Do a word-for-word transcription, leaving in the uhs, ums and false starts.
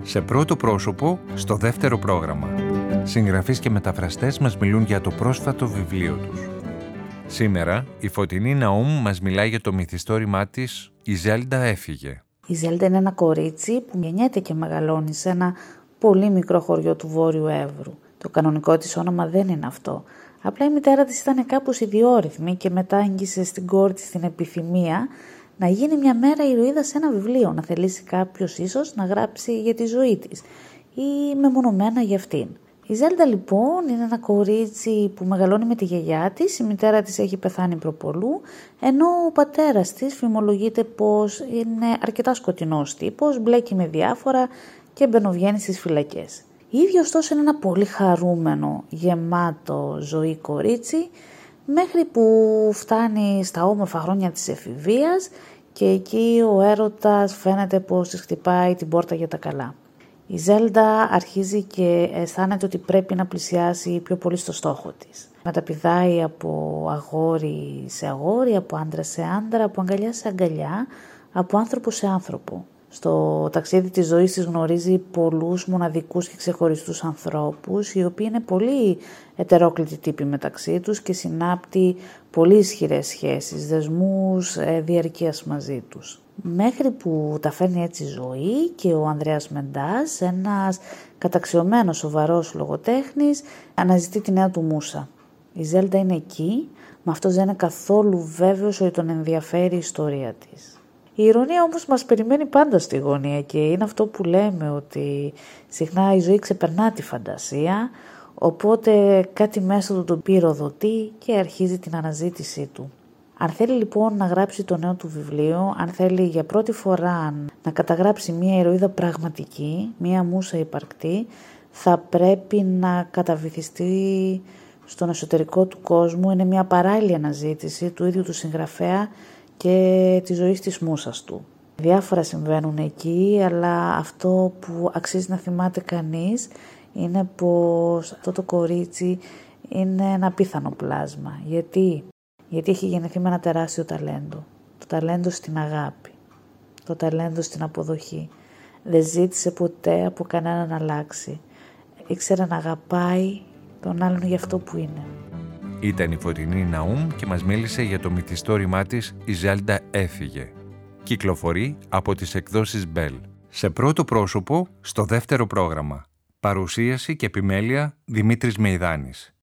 Σε πρώτο πρόσωπο, στο δεύτερο πρόγραμμα. Συγγραφείς και μεταφραστές μας μιλούν για το πρόσφατο βιβλίο τους. Σήμερα, η Φωτεινή Ναούμ μας μιλάει για το μυθιστόρημά της «Η Ζέλντα έφυγε». Η Ζέλντα είναι ένα κορίτσι που γεννιέται και μεγαλώνει σε ένα πολύ μικρό χωριό του Βόρειου Εύρου. Το κανονικό της όνομα δεν είναι αυτό. Απλά η μητέρα της ήταν κάπως ιδιόρυθμη και μετά άγγισε στην κόρη της την επιθυμία να γίνει μια μέρα ηρωίδα σε ένα βιβλίο, να θελήσει κάποιος ίσως να γράψει για τη ζωή της ή μεμονωμένα για αυτήν. Η Ζέλντα λοιπόν είναι ένα κορίτσι που μεγαλώνει με τη γιαγιά της, η μητέρα της έχει πεθάνει προπολού, ενώ ο πατέρας της φημολογείται πως είναι αρκετά σκοτεινός τύπος, μπλέκει με διάφορα και μπαινοβγαίνει στις φυλακές. Η ίδια ωστόσο είναι ένα πολύ χαρούμενο, γεμάτο ζωή κορίτσι, μέχρι που φτάνει στα όμορφα χρόνια της εφηβείας και εκεί ο έρωτας φαίνεται πως της χτυπάει την πόρτα για τα καλά. Η Ζέλντα αρχίζει και αισθάνεται ότι πρέπει να πλησιάσει πιο πολύ στο στόχο της. Μεταπηδάει από αγόρι σε αγόρι, από άντρα σε άντρα, από αγκαλιά σε αγκαλιά, από άνθρωπο σε άνθρωπο. Στο ταξίδι της ζωής της γνωρίζει πολλούς μοναδικούς και ξεχωριστούς ανθρώπους, οι οποίοι είναι πολύ ετερόκλητοι τύποι μεταξύ τους και συνάπτει πολύ ισχυρές σχέσεις, δεσμούς διαρκείας μαζί τους. Μέχρι που τα φέρνει έτσι ζωή και ο Ανδρέας Μεντάς, ένας καταξιωμένος σοβαρός λογοτέχνης, αναζητεί τη νέα του μούσα. Η Ζέλντα είναι εκεί, μα αυτός δεν είναι καθόλου βέβαιος ότι τον ενδιαφέρει η ιστορία της. Η ειρωνία όμως μας περιμένει πάντα στη γωνία και είναι αυτό που λέμε, ότι συχνά η ζωή ξεπερνά τη φαντασία, οπότε κάτι μέσα του τον πυροδοτεί και αρχίζει την αναζήτησή του. Αν θέλει λοιπόν να γράψει το νέο του βιβλίο, αν θέλει για πρώτη φορά να καταγράψει μια ηρωίδα πραγματική, μια μούσα υπαρκτή, θα πρέπει να καταβυθιστεί στον εσωτερικό του κόσμου. Είναι μια παράλληλη αναζήτηση του ίδιου του συγγραφέα και της ζωής της μούσας του. Διάφορα συμβαίνουν εκεί, αλλά αυτό που αξίζει να θυμάται κανείς είναι πως αυτό το κορίτσι είναι ένα απίθανο πλάσμα. Γιατί? Γιατί έχει γεννηθεί με ένα τεράστιο ταλέντο. Το ταλέντο στην αγάπη. Το ταλέντο στην αποδοχή. Δεν ζήτησε ποτέ από κανέναν να αλλάξει. Ήξερε να αγαπάει τον άλλον για αυτό που είναι. Ήταν η Φωτεινή Ναούμ και μας μίλησε για το μυθιστόρημά της «Η Ζέλντα έφυγε». Κυκλοφορεί από τις εκδόσεις Μπέλ. Σε πρώτο πρόσωπο, στο δεύτερο πρόγραμμα. Παρουσίαση και επιμέλεια Δημήτρης Μεϊδάνης.